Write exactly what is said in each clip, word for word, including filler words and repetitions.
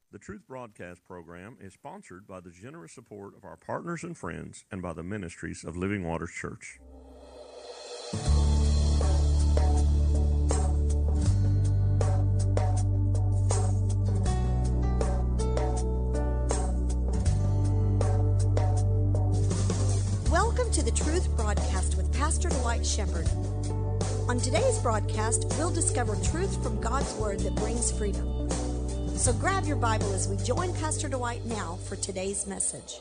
The Truth Broadcast program is sponsored by the generous support of our partners and friends and by the ministries of Living Waters Church. Welcome to the Truth Broadcast with Pastor Dwight Shepherd. On today's broadcast, we'll discover truth from God's Word that brings freedom. So grab your Bible as we join Pastor Dwight now for today's message.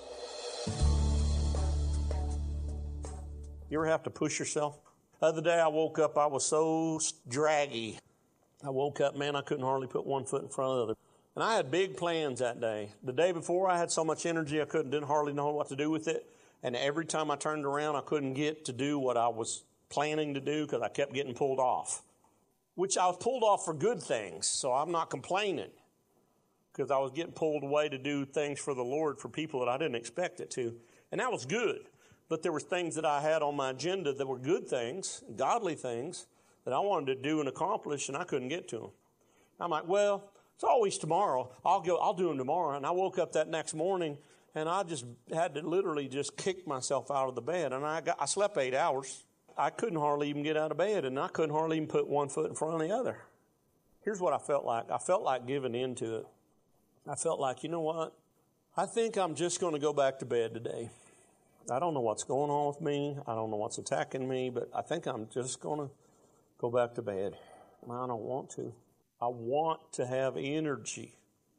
You ever have to push yourself? The other day I woke up, I was so draggy. I woke up, man, I couldn't hardly put one foot in front of the other. And I had big plans that day. The day before I had so much energy I couldn't, didn't hardly know what to do with it. And every time I turned around, I couldn't get to do what I was planning to do because I kept getting pulled off. Which I was pulled off for good things, so I'm not complaining. Because I was getting pulled away to do things for the Lord for people that I didn't expect it to. And that was good. But there were things that I had on my agenda that were good things, godly things, that I wanted to do and accomplish, and I couldn't get to them. I'm like, well, it's always tomorrow. I'll go. I'll do them tomorrow. And I woke up that next morning, and I just had to literally just kick myself out of the bed. And I got. I slept eight hours. I couldn't hardly even get out of bed, and I couldn't hardly even put one foot in front of the other. Here's what I felt like. I felt like giving in to it. I felt like, you know what? I think I'm just going to go back to bed today. I don't know what's going on with me. I don't know what's attacking me, but I think I'm just going to go back to bed. I don't want to. I want to have energy.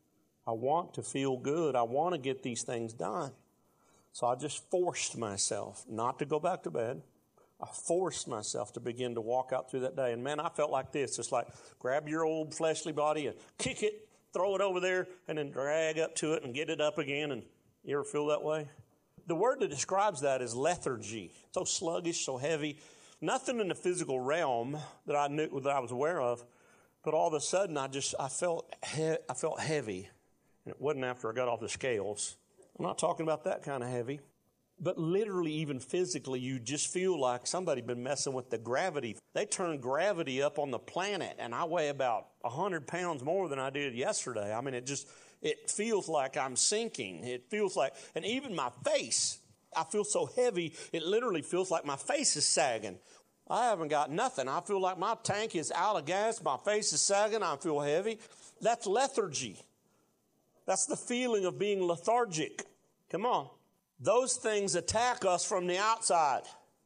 I want to feel good. I want to get these things done. So I just forced myself not to go back to bed. I forced myself to begin to walk out through that day. And man, I felt like this. It's like grab your old fleshly body and kick it, throw it over there, and then drag up to it and get it up again. And you ever feel that way? The word that describes that is lethargy. So sluggish, so heavy. Nothing in the physical realm that I knew, that I was aware of. But all of a sudden, I just, I felt, he- I felt heavy. And it wasn't after I got off the scales. I'm not talking about that kind of heavy. But literally, even physically, you just feel like somebody been messing with the gravity. They turned gravity up on the planet, and I weigh about one hundred pounds more than I did yesterday. I mean, it just, it feels like I'm sinking. It feels like, and even my face, I feel so heavy, it literally feels like my face is sagging. I haven't got nothing. I feel like my tank is out of gas. My face is sagging. I feel heavy. That's lethargy. That's the feeling of being lethargic. Come on. Those things attack us from the outside.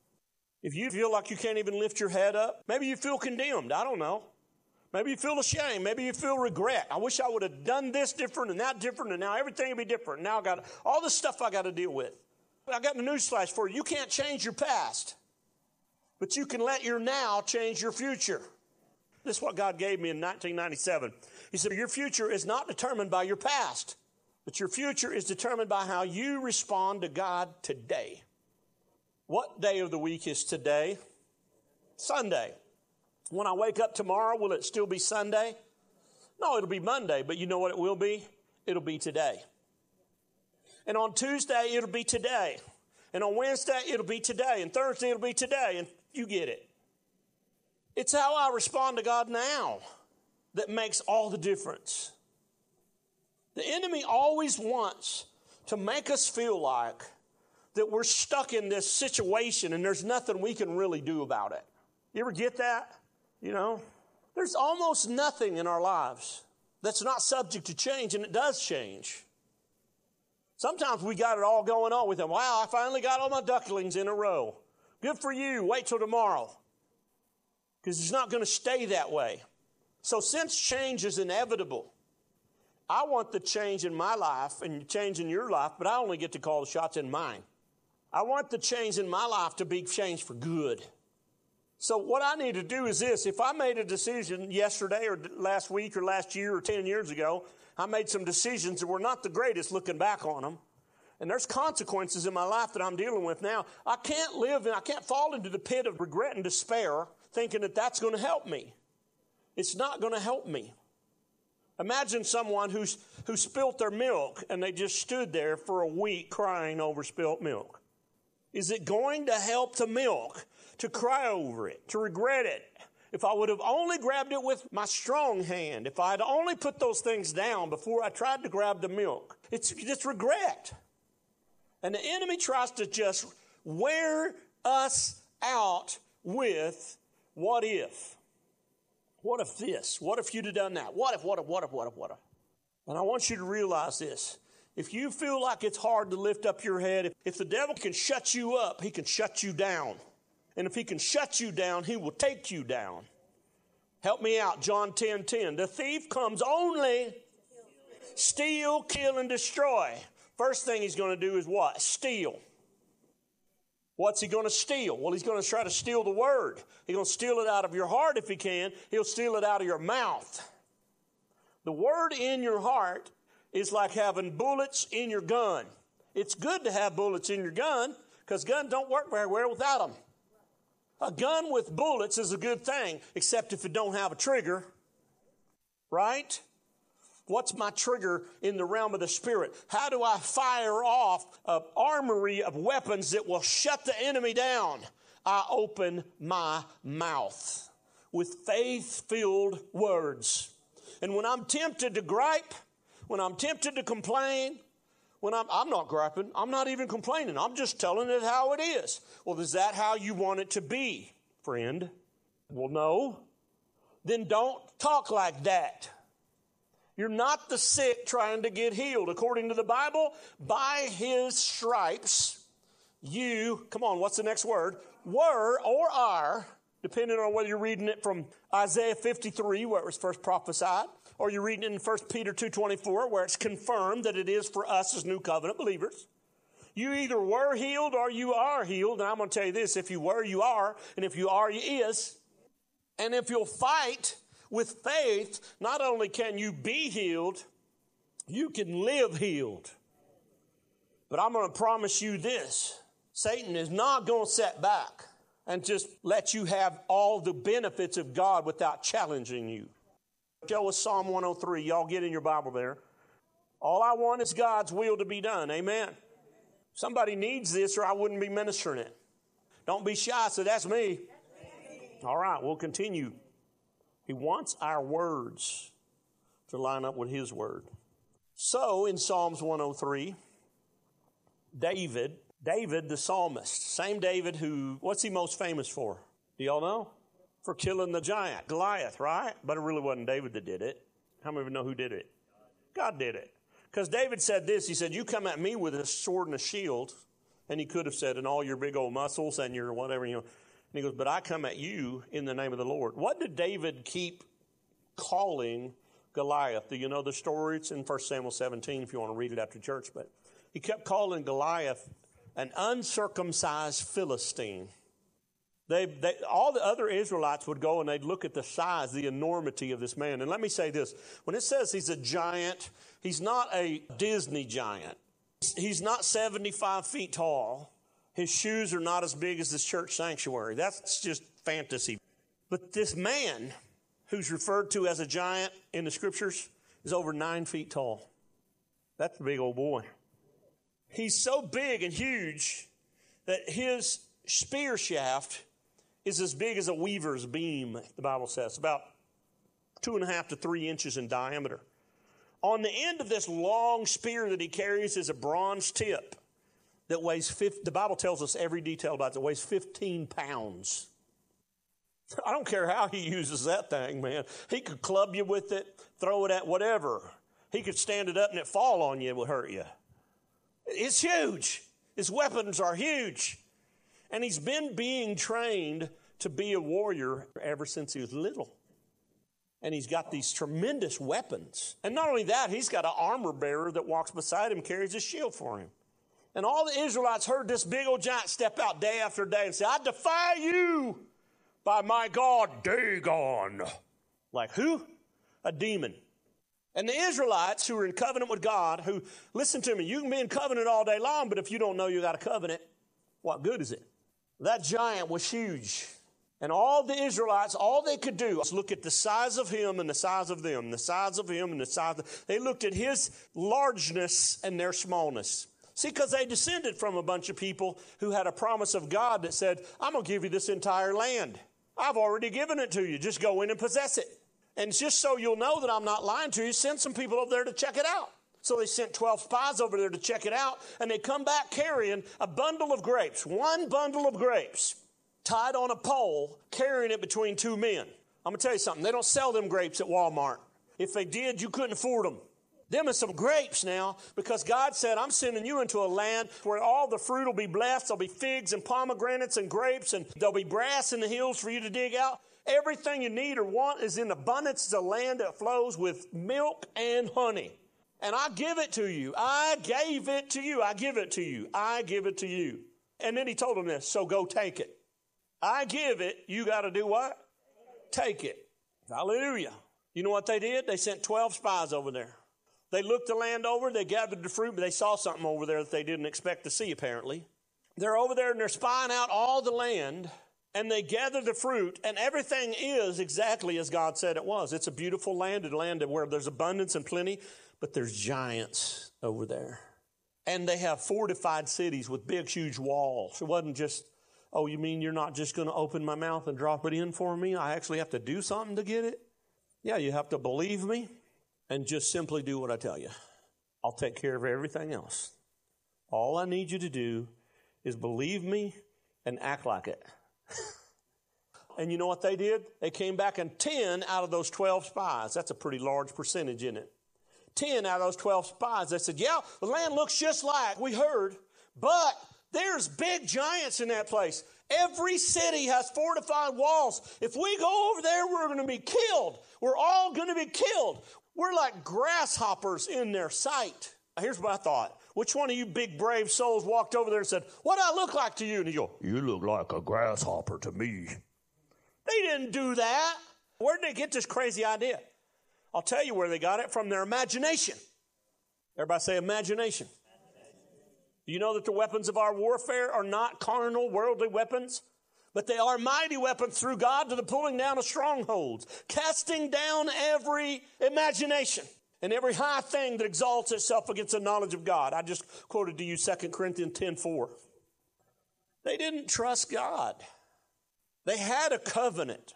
If you feel like you can't even lift your head up, maybe you feel condemned. I don't know. Maybe you feel ashamed. Maybe you feel regret. I wish I would have done this different and that different, and now everything will be different. Now I got all this stuff I got to deal with. I got a newsflash for you. You can't change your past, but you can let your now change your future. This is what God gave me in nineteen ninety-seven. He said, your future is not determined by your past, but your future is determined by how you respond to God today. What day of the week is today? Sunday. When I wake up tomorrow, will it still be Sunday? No, it'll be Monday, but you know what it will be? It'll be today. And on Tuesday, it'll be today. And on Wednesday, it'll be today. And Thursday, it'll be today. And you get it. It's how I respond to God now that makes all the difference. The enemy always wants to make us feel like that we're stuck in this situation and there's nothing we can really do about it. You ever get that? You know, there's almost nothing in our lives that's not subject to change, and it does change. Sometimes we got it all going on with them. Wow, I finally got all my ducklings in a row. Good for you. Wait till tomorrow. Because it's not going to stay that way. So since change is inevitable, I want the change in my life and change in your life, but I only get to call the shots in mine. I want the change in my life to be changed for good. So what I need to do is this. If I made a decision yesterday or last week or last year or ten years ago, I made some decisions that were not the greatest looking back on them. And there's consequences in my life that I'm dealing with now. I can't live and I can't fall into the pit of regret and despair thinking that that's going to help me. It's not going to help me. Imagine someone who's who spilt their milk and they just stood there for a week crying over spilt milk. Is it going to help the milk to cry over it, to regret it, If I would have only grabbed it with my strong hand, if I had only put those things down before I tried to grab the milk, it's just regret. And the enemy tries to just wear us out with what if? What if this? What if you'd have done that? What if, what if, what if, what if, what if? And I want you to realize this. If you feel like it's hard to lift up your head, if, if the devil can shut you up, he can shut you down. And if he can shut you down, he will take you down. Help me out, John ten ten. The thief comes only steal, kill, and destroy. First thing he's going to do is what? Steal. What's he going to steal? Well, he's going to try to steal the word. He's going to steal it out of your heart if he can. He'll steal it out of your mouth. The word in your heart is like having bullets in your gun. It's good to have bullets in your gun because guns don't work very well without them. A gun with bullets is a good thing, except if it don't have a trigger, right? What's my trigger in the realm of the Spirit? How do I fire off an armory of weapons that will shut the enemy down? I open my mouth with faith-filled words. And when I'm tempted to gripe, when I'm tempted to complain, when I'm, I'm not griping, I'm not even complaining. I'm just telling it how it is. Well, is that how you want it to be, friend? Well, no. Then don't talk like that. You're not the sick trying to get healed. According to the Bible, by his stripes, you, come on, what's the next word? Were or are, depending on whether you're reading it from Isaiah fifty-three, where it was first prophesied, or you're reading it in First Peter two twenty-four, where it's confirmed that it is for us as new covenant believers. You either were healed or you are healed. And I'm going to tell you this, if you were, you are. And if you are, you is. And if you'll fight with faith, not only can you be healed, you can live healed. But I'm going to promise you this. Satan is not going to sit back and just let you have all the benefits of God without challenging you. Show us Psalm one oh three. Y'all get in your Bible there. All I want is God's will to be done. Amen. Somebody needs this or I wouldn't be ministering it. Don't be shy. So that's me. All right, we'll continue. He wants our words to line up with his word. So in Psalms one oh three, David, David the psalmist, same David who, what's he most famous for? Do y'all know? For killing the giant, Goliath, right? But it really wasn't David that did it. How many of you know who did it? God did it. Because David said this, he said, you come at me with a sword and a shield, and he could have said, and all your big old muscles and your whatever, you know. And he goes, but I come at you in the name of the Lord. What did David keep calling Goliath? Do you know the story? It's in First Samuel seventeen if you want to read it after church. But he kept calling Goliath an uncircumcised Philistine. They, they, all the other Israelites would go and they'd look at the size, the enormity of this man. And let me say this. When it says he's a giant, he's not a Disney giant. He's not seventy-five feet tall. His shoes are not as big as this church sanctuary. That's just fantasy. But this man, who's referred to as a giant in the scriptures, is over nine feet tall. That's a big old boy. He's so big and huge that his spear shaft is as big as a weaver's beam, the Bible says, about two and a half to three inches in diameter. On the end of this long spear that he carries is a bronze tip that weighs, fifty, the Bible tells us every detail about it, it weighs fifteen pounds. I don't care how he uses that thing, man. He could club you with it, throw it at whatever. He could stand it up and it fall on you, it would hurt you. It's huge. His weapons are huge. And he's been being trained to be a warrior ever since he was little. And he's got these tremendous weapons. And not only that, he's got an armor bearer that walks beside him, carries a shield for him. And all the Israelites heard this big old giant step out day after day and say, I defy you by my God, Dagon. Like who? A demon. And the Israelites who are in covenant with God, who, listen to me, you can be in covenant all day long, but if you don't know you got a covenant, what good is it? That giant was huge. And all the Israelites, all they could do was look at the size of him and the size of them, the size of him and the size of, they looked at his largeness and their smallness. See, because they descended from a bunch of people who had a promise of God that said, I'm going to give you this entire land. I've already given it to you. Just go in and possess it. And just so you'll know that I'm not lying to you, send some people over there to check it out. So they sent twelve spies over there to check it out, and they come back carrying a bundle of grapes, one bundle of grapes, tied on a pole, carrying it between two men. I'm going to tell you something. They don't sell them grapes at Walmart. If they did, you couldn't afford them. Them are some grapes now, because God said, I'm sending you into a land where all the fruit will be blessed. There'll be figs and pomegranates and grapes, and there'll be brass in the hills for you to dig out. Everything you need or want is in abundance. It's a land that flows with milk and honey. And I give it to you. I gave it to you. I give it to you. I give it to you. And then he told them this, so go take it. I give it. You got to do what? Take it. Hallelujah. You know what they did? They sent twelve spies over there. They looked the land over. They gathered the fruit, but they saw something over there that they didn't expect to see, apparently. They're over there and they're spying out all the land, and they gather the fruit, and everything is exactly as God said it was. It's a beautiful land, a land where there's abundance and plenty, but there's giants over there. And they have fortified cities with big, huge walls. It wasn't just, oh, you mean you're not just going to open my mouth and drop it in for me? I actually have to do something to get it? Yeah, you have to believe me and just simply do what I tell you. I'll take care of everything else. All I need you to do is believe me and act like it. And you know what they did? They came back, and ten out of those twelve spies, that's a pretty large percentage, isn't it? ten out of those twelve spies, they said, yeah, the land looks just like we heard, but there's big giants in that place. Every city has fortified walls. If we go over there, we're going to be killed. We're all going to be killed. We're like grasshoppers in their sight. Now, here's what I thought. Which one of you big, brave souls walked over there and said, what do I look like to you? And you go, you look like a grasshopper to me. They didn't do that. Where did they get this crazy idea? I'll tell you where they got it, from their imagination. Everybody say imagination. Do you know that the weapons of our warfare are not carnal, worldly weapons? But they are mighty weapons through God to the pulling down of strongholds, casting down every imagination and every high thing that exalts itself against the knowledge of God. I just quoted to you Second Corinthians ten four. They didn't trust God. They had a covenant,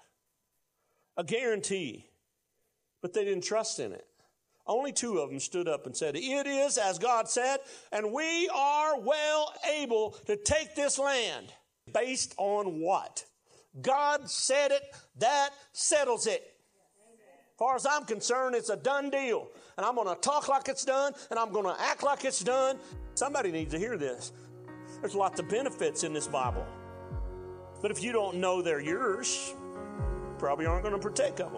a guarantee, but they didn't trust in it. Only two of them stood up and said, it is as God said, and we are well able to take this land. Based on what? God said it, that settles it. As far as I'm concerned, it's a done deal. And I'm going to talk like it's done, and I'm going to act like it's done. Somebody needs to hear this. There's lots of benefits in this Bible. But if you don't know they're yours, you probably aren't going to partake of them.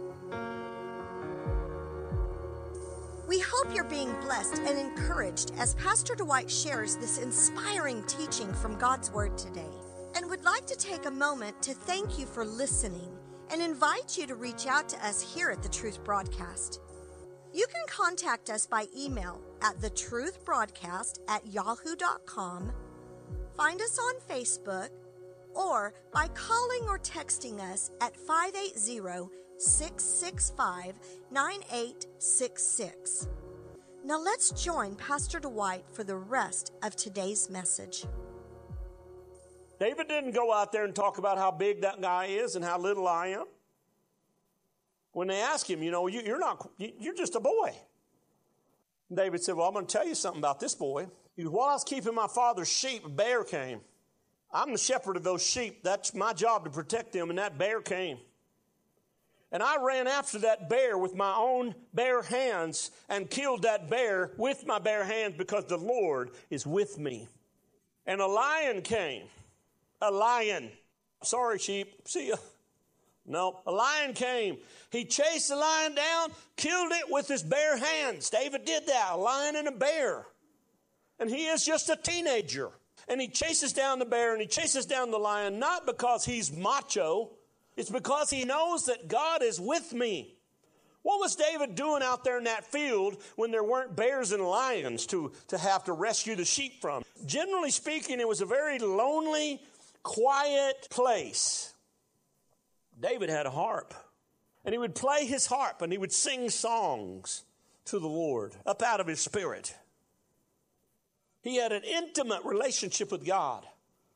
We hope you're being blessed and encouraged as Pastor Dwight shares this inspiring teaching from God's Word today, and would like to take a moment to thank you for listening and invite you to reach out to us here at The Truth Broadcast. You can contact us by email at the truth broadcast at yahoo dot com, find us on Facebook, or by calling or texting us at five eight zero, six six five, nine eight six six. Now let's join Pastor Dwight for the rest of today's message. David didn't go out there and talk about how big that guy is and how little I am. When they asked him, you know, you, you're not, you're just a boy. David said, well, I'm going to tell you something about this boy. He goes, while I was keeping my father's sheep, a bear came. I'm the shepherd of those sheep. That's my job to protect them, and that bear came. And I ran after that bear with my own bare hands and killed that bear with my bare hands because the Lord is with me. And a lion came. A lion. Sorry, sheep. See ya. No, a lion came. He chased the lion down, killed it with his bare hands. David did that, a lion and a bear. And he is just a teenager. And he chases down the bear and he chases down the lion, not because he's macho. It's because he knows that God is with me. What was David doing out there in that field when there weren't bears and lions to, to have to rescue the sheep from? Generally speaking, it was a very lonely, quiet place. David had a harp, and he would play his harp, and he would sing songs to the Lord up out of his spirit. He had an intimate relationship with God.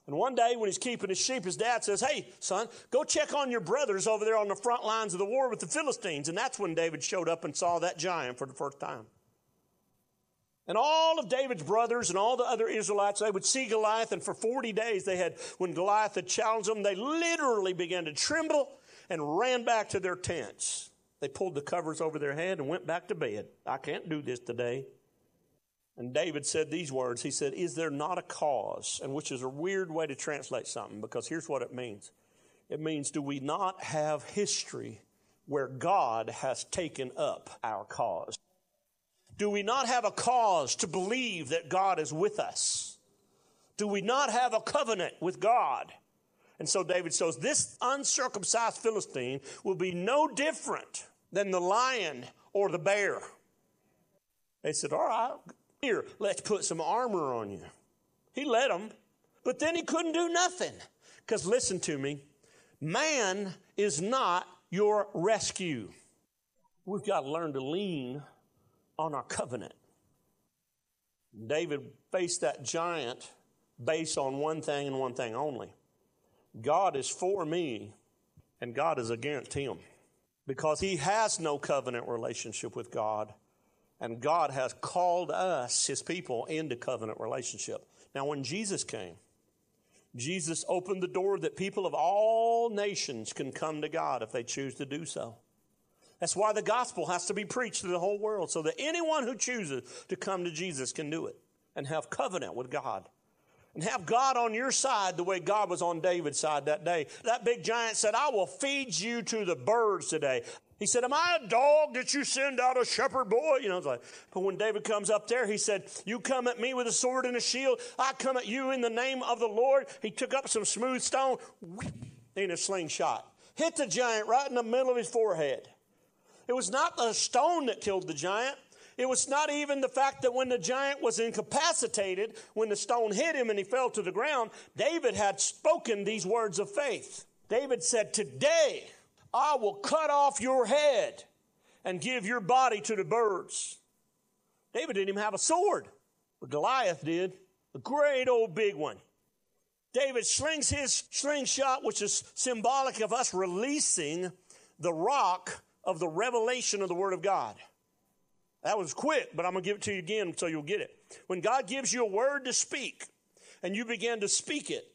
And one day when he's keeping his sheep, his dad says, hey, son, go check on your brothers over there on the front lines of the war with the Philistines. And that's when David showed up and saw that giant for the first time. And all of David's brothers and all the other Israelites, they would see Goliath, and for forty days they had, when Goliath had challenged them, they literally began to tremble and ran back to their tents. They pulled the covers over their head and went back to bed. I can't do this today. And David said these words. He said, is there not a cause? And which is a weird way to translate something, because here's what it means. It means, do we not have history where God has taken up our cause? Do we not have a cause to believe that God is with us? Do we not have a covenant with God? And so David says, this uncircumcised Philistine will be no different than the lion or the bear. They said, all right, here, let's put some armor on you. He let them, but then he couldn't do nothing. Because listen to me, man is not your rescue. We've got to learn to lean on our covenant. David faced that giant based on one thing and one thing only. God is for me, and God is against him. Because he has no covenant relationship with God. And God has called us, his people, into covenant relationship. Now, when Jesus came, Jesus opened the door that people of all nations can come to God if they choose to do so. That's why the gospel has to be preached to the whole world, so that anyone who chooses to come to Jesus can do it and have covenant with God. And have God on your side the way God was on David's side that day. That big giant said, I will feed you to the birds today. He said, am I a dog that you send out a shepherd boy? You know, it's like, but when David comes up there, he said, you come at me with a sword and a shield. I come at you in the name of the Lord. He took up some smooth stone in a slingshot. Hit the giant right in the middle of his forehead. It was not the stone that killed the giant. It was not even the fact that when the giant was incapacitated, when the stone hit him and he fell to the ground, David had spoken these words of faith. David said, today I will cut off your head and give your body to the birds. David didn't even have a sword, but Goliath did, a great old big one. David slings his slingshot, which is symbolic of us releasing the rock of the revelation of the Word of God. That was quick, but I'm going to give it to you again so you'll get it. When God gives you a word to speak and you begin to speak it,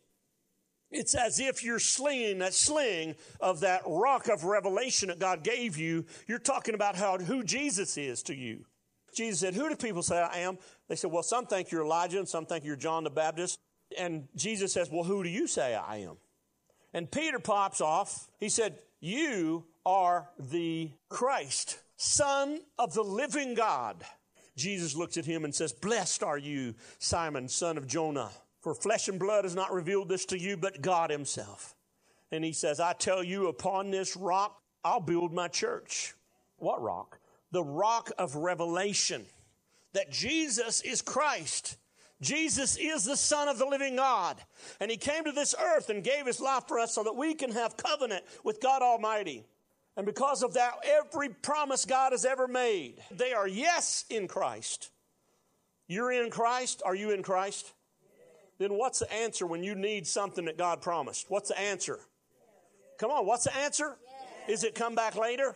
it's as if you're slinging that sling of that rock of revelation that God gave you. You're talking about how who Jesus is to you. Jesus said, who do people say I am? They said, well, some think you're Elijah and some think you're John the Baptist. And Jesus says, well, who do you say I am? And Peter pops off. He said, you are the Christ, Son of the living God. Jesus looks at him and says, blessed are you, Simon, son of Jonah. For flesh and blood has not revealed this to you, but God himself. And he says, I tell you, upon this rock, I'll build my church. What rock? The rock of revelation. That Jesus is Christ. Jesus is the Son of the living God. And he came to this earth and gave his life for us so that we can have covenant with God Almighty. And because of that, every promise God has ever made, they are yes in Christ. You're in Christ. Are you in Christ? Then what's the answer when you need something that God promised? What's the answer? Come on, what's the answer? Yes. Is it come back later?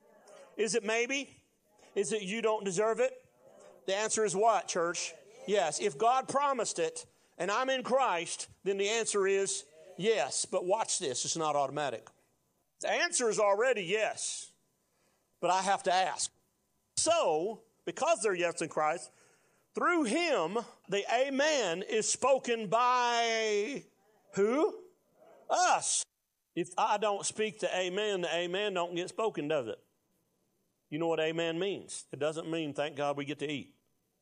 Is it maybe? Is it you don't deserve it? The answer is what, church? Yes. If God promised it and I'm in Christ, then the answer is yes. But watch this, it's not automatic. The answer is already yes, but I have to ask. So, because they're yes in Christ, through him, the amen is spoken by who? Us. If I don't speak the amen, the amen don't get spoken, does it? You know what amen means? It doesn't mean, thank God we get to eat.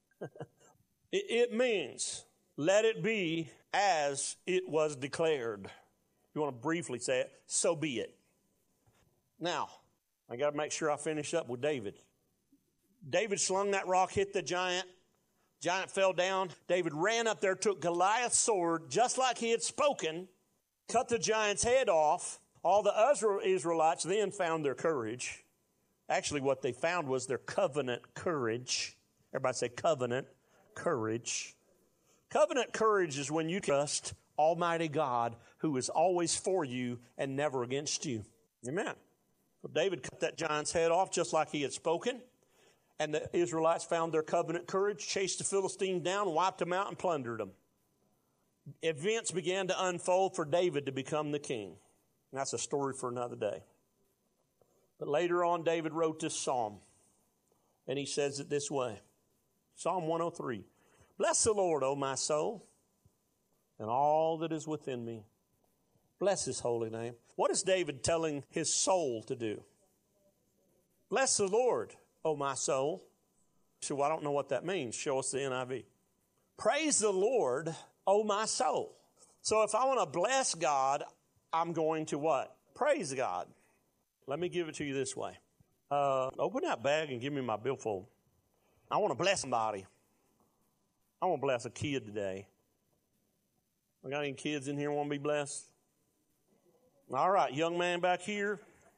it, it means, let it be as it was declared. You want to briefly say it, so be it. Now, I got to make sure I finish up with David. David slung that rock, hit the giant. Giant fell down. David ran up there, took Goliath's sword, just like he had spoken, cut the giant's head off. All the other Israelites then found their courage. Actually, what they found was their covenant courage. Everybody say covenant courage. Covenant courage is when you trust Almighty God who is always for you and never against you. Amen. Well, David cut that giant's head off just like he had spoken. And the Israelites found their covenant courage, chased the Philistines down, wiped them out, and plundered them. Events began to unfold for David to become the king. And that's a story for another day. But later on, David wrote this psalm. And he says it this way. Psalm one oh three. Bless the Lord, O my soul, and all that is within me. Bless his holy name. What is David telling his soul to do? Bless the Lord, O my soul. So I don't know what that means. Show us the N I V. Praise the Lord, O my soul. So if I want to bless God, I'm going to what? Praise God. Let me give it to you this way. Uh, open that bag and give me my billfold. I want to bless somebody. I want to bless a kid today. I got any kids in here want to be blessed? All right, young man back here.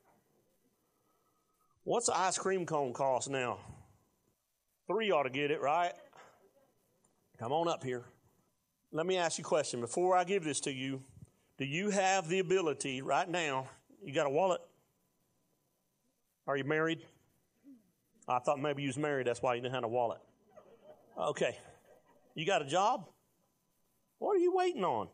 What's the ice cream cone cost now? Three ought to get it, right? Come on up here. Let me ask you a question. Before I give this to you, do you have the ability right now? You got a wallet? Are you married? I thought maybe you was married. That's why you didn't have a wallet. Okay. You got a job? What are you waiting on?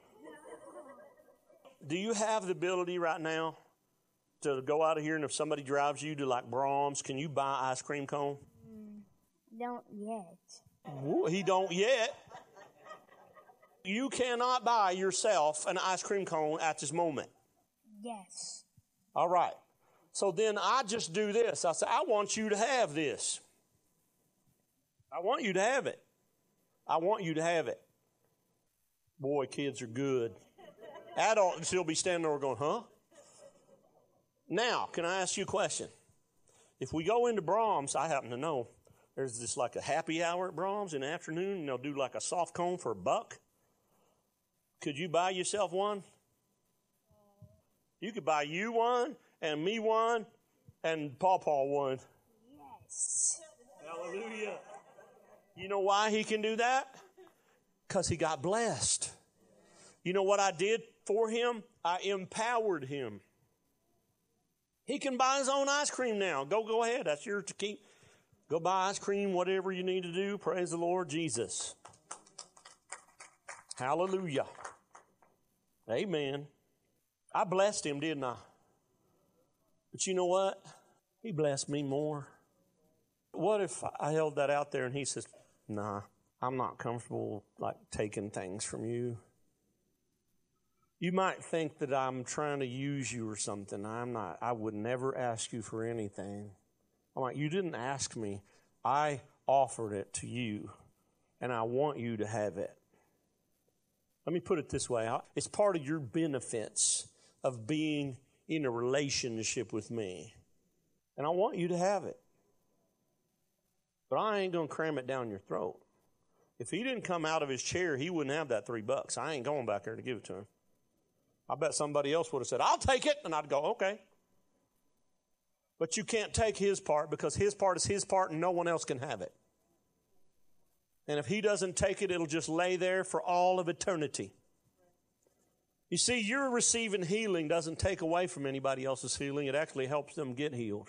Do you have the ability right now to go out of here and if somebody drives you to like Brahms, can you buy ice cream cone? Mm, don't yet. Ooh, he don't yet. You cannot buy yourself an ice cream cone at this moment. Yes. All right. So then I just do this. I say, I want you to have this. I want you to have it. I want you to have it. Boy, kids are good. Adults still be standing there going, huh? Now, can I ask you a question? If we go into Brahms, I happen to know, there's this like a happy hour at Brahms in the afternoon, and they'll do like a soft cone for a buck. Could you buy yourself one? You could buy you one, and me one, and Paw Paw one. Yes. Hallelujah. You know why he can do that? Because he got blessed. You know what I did for him? I empowered him. He can buy his own ice cream now. Go, go ahead. That's yours to keep. Go buy ice cream, whatever you need to do. Praise the Lord Jesus. Hallelujah. Amen. I blessed him, didn't I? But you know what? He blessed me more. What if I held that out there and he says, nah, I'm not comfortable like taking things from you. You might think that I'm trying to use you or something. I'm not. I would never ask you for anything. I'm like, you didn't ask me. I offered it to you, and I want you to have it. Let me put it this way. It's part of your benefits of being in a relationship with me, and I want you to have it. But I ain't going to cram it down your throat. If he didn't come out of his chair, he wouldn't have that three bucks. I ain't going back there to give it to him. I bet somebody else would have said, I'll take it. And I'd go, okay. But you can't take his part because his part is his part and no one else can have it. And if he doesn't take it, it'll just lay there for all of eternity. You see, your receiving healing doesn't take away from anybody else's healing. It actually helps them get healed.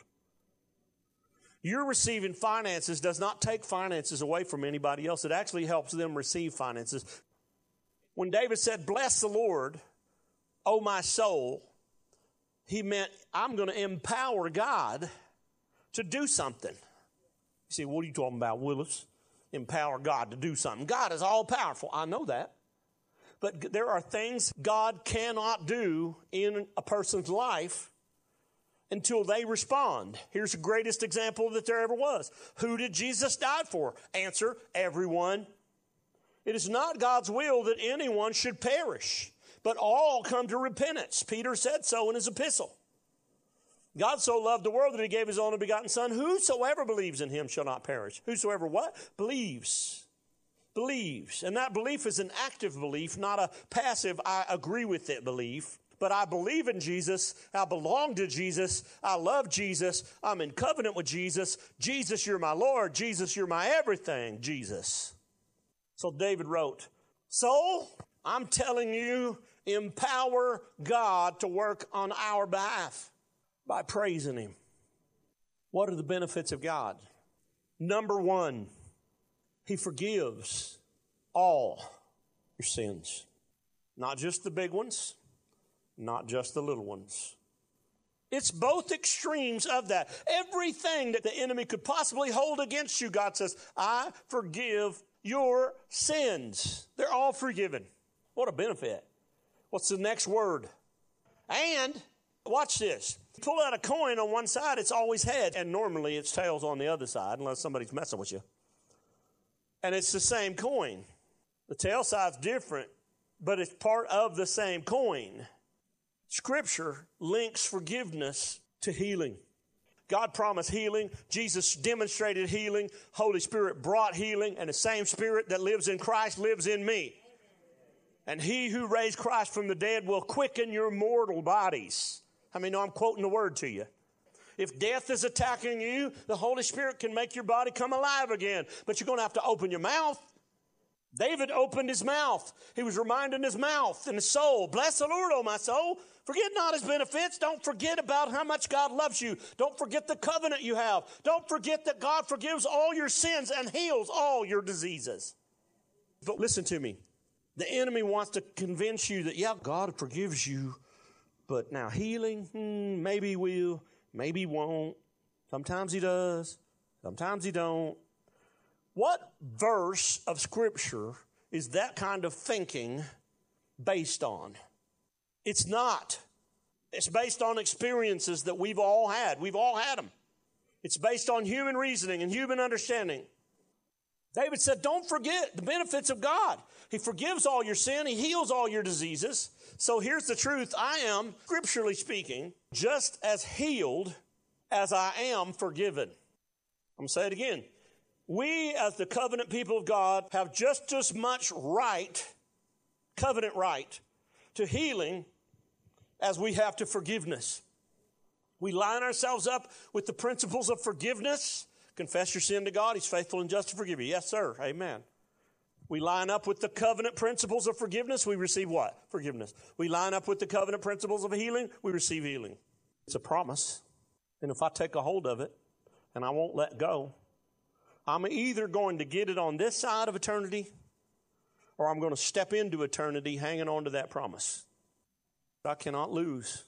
Your receiving finances does not take finances away from anybody else. It actually helps them receive finances. When David said, bless the Lord, O my soul, he meant I'm going to empower God to do something. You say, what are you talking about, Willis? Empower God to do something. God is all powerful. I know that. But there are things God cannot do in a person's life until they respond. Here's the greatest example that there ever was. Who did Jesus die for? Answer, everyone. It is not God's will that anyone should perish, but all come to repentance. Peter said so in his epistle. God so loved the world that he gave his only begotten Son. Whosoever believes in him shall not perish. Whosoever what? Believes. Believes. And that belief is an active belief, not a passive, I agree with it belief. But I believe in Jesus. I belong to Jesus. I love Jesus. I'm in covenant with Jesus. Jesus, you're my Lord. Jesus, you're my everything. Jesus. So David wrote, soul, I'm telling you, empower God to work on our behalf by praising Him. What are the benefits of God? Number one, He forgives all your sins. Not just the big ones, not just the little ones. It's both extremes of that. Everything that the enemy could possibly hold against you, God says, I forgive your sins. They're all forgiven. What a benefit. What's the next word? And, watch this. Pull out a coin on one side, it's always head, and normally it's tails on the other side, unless somebody's messing with you. And it's the same coin. The tail side's different, but it's part of the same coin. Scripture links forgiveness to healing. God promised healing. Jesus demonstrated healing. Holy Spirit brought healing. And the same Spirit that lives in Christ lives in me. And He who raised Christ from the dead will quicken your mortal bodies. How many know I'm quoting the word to you? If death is attacking you, the Holy Spirit can make your body come alive again. But you're going to have to open your mouth. David opened his mouth. He was reminding his mouth and his soul, bless the Lord, O my soul. Forget not His benefits. Don't forget about how much God loves you. Don't forget the covenant you have. Don't forget that God forgives all your sins and heals all your diseases. But listen to me. The enemy wants to convince you that, yeah, God forgives you, but now healing, hmm, maybe He will, maybe He won't. Sometimes He does, sometimes He don't. What verse of Scripture is that kind of thinking based on? It's not. It's based on experiences that we've all had. We've all had them. It's based on human reasoning and human understanding. David said, don't forget the benefits of God. He forgives all your sin. He heals all your diseases. So here's the truth. I am, scripturally speaking, just as healed as I am forgiven. I'm going to say it again. We, as the covenant people of God, have just as much right, covenant right, to healing as we have to forgiveness. We line ourselves up with the principles of forgiveness. Confess your sin to God. He's faithful and just to forgive you. Yes, sir. Amen. We line up with the covenant principles of forgiveness. We receive what? Forgiveness. We line up with the covenant principles of healing. We receive healing. It's a promise. And if I take a hold of it and I won't let go, I'm either going to get it on this side of eternity or I'm going to step into eternity hanging on to that promise. I cannot lose.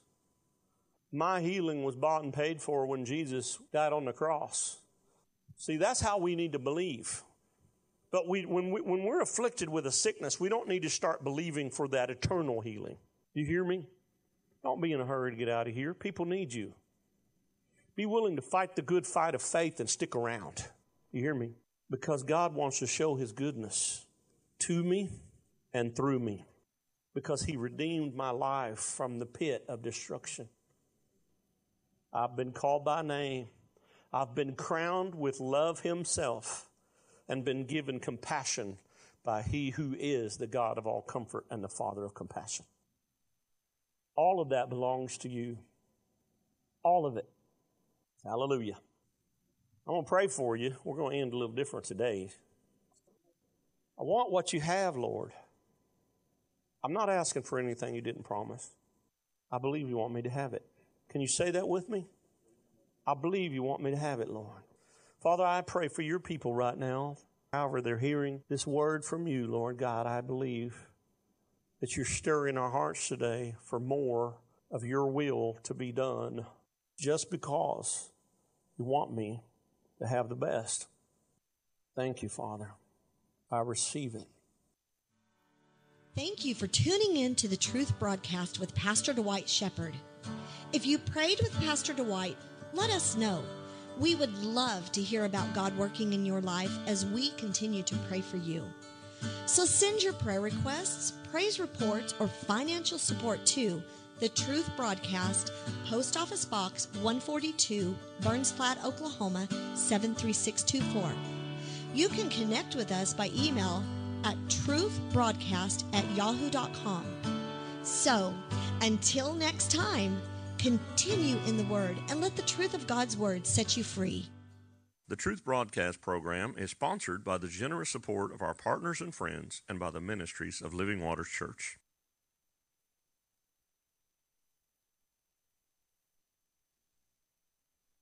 My healing was bought and paid for when Jesus died on the cross. See, that's how we need to believe. But we, when, we, when we're afflicted with a sickness, we don't need to start believing for that eternal healing. You hear me? Don't be in a hurry to get out of here. People need you. Be willing to fight the good fight of faith and stick around. You hear me? Because God wants to show His goodness to me and through me. Because He redeemed my life from the pit of destruction. I've been called by name. I've been crowned with love Himself and been given compassion by He who is the God of all comfort and the Father of compassion. All of that belongs to you. All of it. Hallelujah. I'm going to pray for you. We're going to end a little different today. I want what you have, Lord. I'm not asking for anything you didn't promise. I believe you want me to have it. Can you say that with me? I believe you want me to have it, Lord. Father, I pray for your people right now. However they're hearing this word from you, Lord God, I believe that you're stirring our hearts today for more of your will to be done just because you want me to have the best. Thank you, Father. I receive it. Thank you for tuning in to the Truth Broadcast with Pastor Dwight Shepherd. If you prayed with Pastor Dwight, let us know. We would love to hear about God working in your life as we continue to pray for you. So send your prayer requests, praise reports, or financial support to The Truth Broadcast, Post Office Box one forty-two, Burns Flat, Oklahoma, seven three six two four. You can connect with us by email at truthbroadcast at yahoo dot com. So, until next time, continue in the Word and let the truth of God's Word set you free. The Truth Broadcast program is sponsored by the generous support of our partners and friends and by the ministries of Living Waters Church.